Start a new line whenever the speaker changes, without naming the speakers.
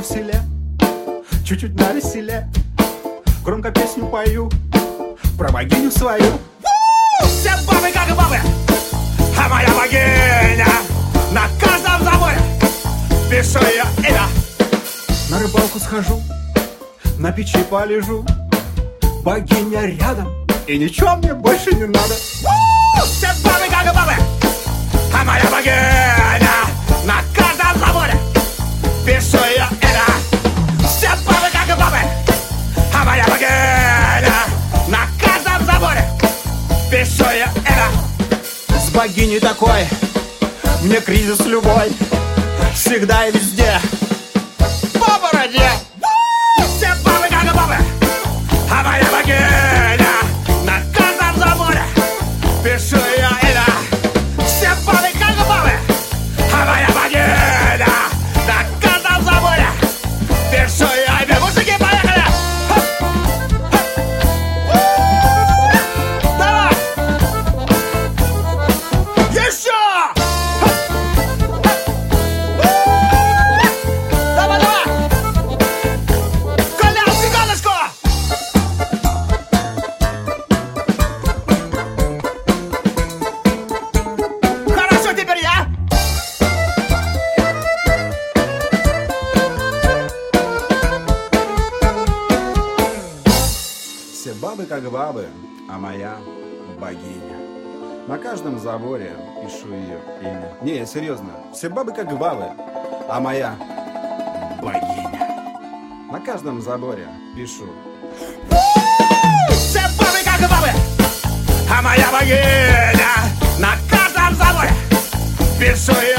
селе, чуть-чуть навеселе, громко песню пою про богиню свою.
Все бабы как бабы, а моя богиня на каждом заборе пишу ее имя.
На рыбалку схожу, на печи полежу, богиня рядом, и ничего мне больше не надо.
Все бабы как бабы, а моя богиня на каждом заборе пишу ее имя. Все бабы как бабы, а моя богиня на каждом заборе пишу ее имя.
С богиней такой мне кризис любой, всегда и везде по бороде.
Все бабы как бабы, а моя богиня на каждом заборе пишу ее имя. Все бабы как бабы, а моя богиня на каждом заборе пишу ее имя. Мужики, поехали! Давай! Еще! Давай, давай! Коляску, колышку! Хорошо, теперь я!
Все бабы как бабы, а моя богиня. На каждом заборе пишу ее имя. Не, серьезно. Все бабы как бабы, а моя богиня. На каждом заборе пишу.
Все бабы как бабы, а моя богиня на каждом заборе пишу ее